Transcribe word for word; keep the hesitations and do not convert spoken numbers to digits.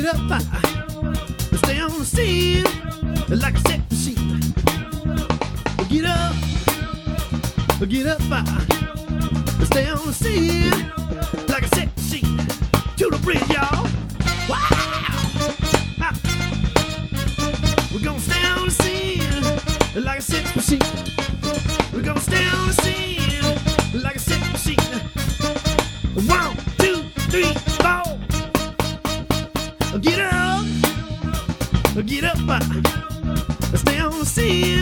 up, uh, stay on the scene like a set machine. Get up, get up, uh, stay on the scene like a set machine. To the bridge, y'all. Wow! Ah. We're gonna stay on the scene like a set machine. We're gonna stay on the scene like a set machine. One, two, three, four. Get up, get up, uh, stay on the scene